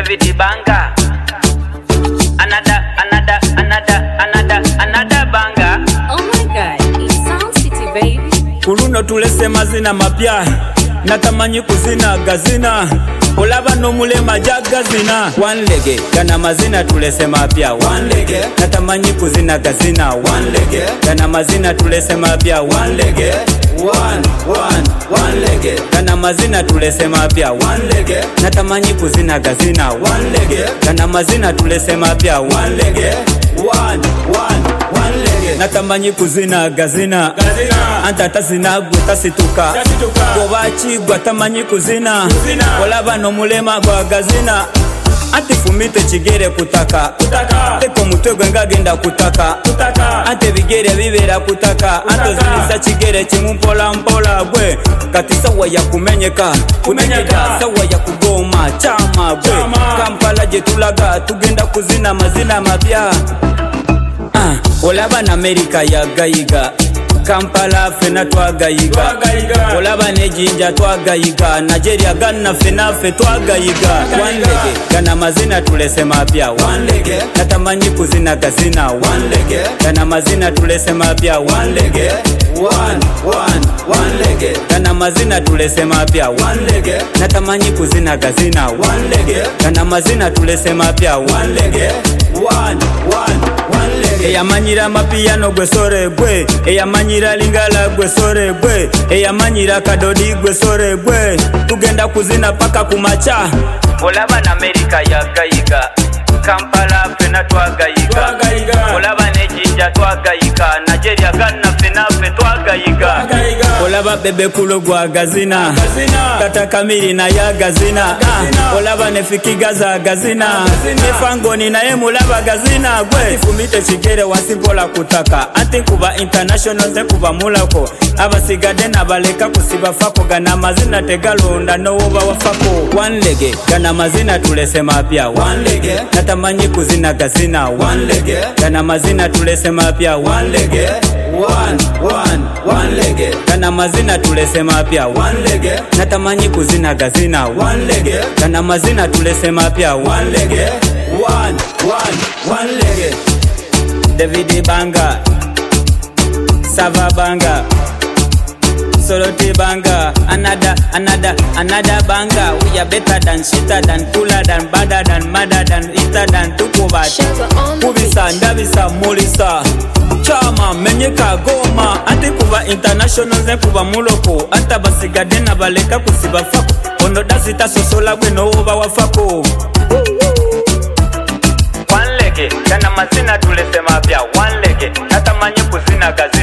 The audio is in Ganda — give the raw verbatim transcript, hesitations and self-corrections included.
David Banga. Another, another, another, another, another banga. Oh my God, it sounds city, baby. Kuluno tulese mazina mapya, natamanyi kuzina gazina. Olaba no mulema jagazina. One lege, kana mazina tulese mapya. One lege, natamanyi kuzina gazina. One lege, kana mazina tulese mapya. One lege, one, one, one lege, kana mazina tulese mapya. One lege, natamanyi kuzina gazina. One lege, kana mazina tulese mapya. One lege, one, one, one lege, natamanyi kuzina gazina. Gazina, anta tasina guta situka. Gobachi gwatamanyi kuzina. Olaba no mulema gwa gazina. Ante fumite chigere kutaka kutaka teko mutego ngagenda kutaka kutaka ante bigere bibera kutaka ante zinisa chigere chimumpola mpola gwe kati sawa ya kumenyeka kumenyeka sawa ya kugoma chama gwe Kampala je tulaga tugenda kuzina mazina mapya. Ah, olaba na America ya gayiga Kampala fena twagayiga olaba ne jinja twagayiga Nigeria Ghana fena fe twagayiga. One lege kana mazina tulese mapya. One lege natamanyi kuzina gazina. One lege kana mazina tulese mapya. One lege one one one lege kana mazina tulese mapya. One lege natamanyi kuzina gazina. One lege kana mazina tulese mapya. One lege one one one lege eyamanyira mapiano gwe sore gwe eyamanyira lingala gwe sore gwe eyamanyira kadodi gwe sore gwe tugenda kuzina paka kumacha. Olaba na America ya gayiga Kampala fena twagayiga olaba ne jinja twagayiga Nigeria Ghana fena fe twagayiga. Olaba bebe kulo gwa gazina tata kamili na ya gazina. Ah, olaba ne fikigaza gazina nefangoni na emulaba gazina gwe fumite chigere wasimpola kutaka ati kuba international ze kuba mulako abasigade nabaleka kusiba fako gana mazina tegalonda nowoba wafako. One lege gana mazina tulese mapya. One lege natamanyi kuzina gazina. One lege gana mazina tulese mapya. One lege one one one lege gana mazina tulese mapya. One lege natamanyi kuzina gazina. One lege gana mazina tulese mapya. One lege one one one lege David Banga Sava Banga Soroti Banga. Another, another, another banga. We are better than, shitter than, cooler than, badder than, madder than, eater than, tukubat. Kubisa, ndabisa, mulisa. Chama, menyeka, goma. Ante kuba international zen kuba muloko. Anta basigade na baleka kusiba fako. Ondo dasita sosola we no over wafako. One lege, kana mazina tulese mapya. One lege, natamanyi kuzina gazi.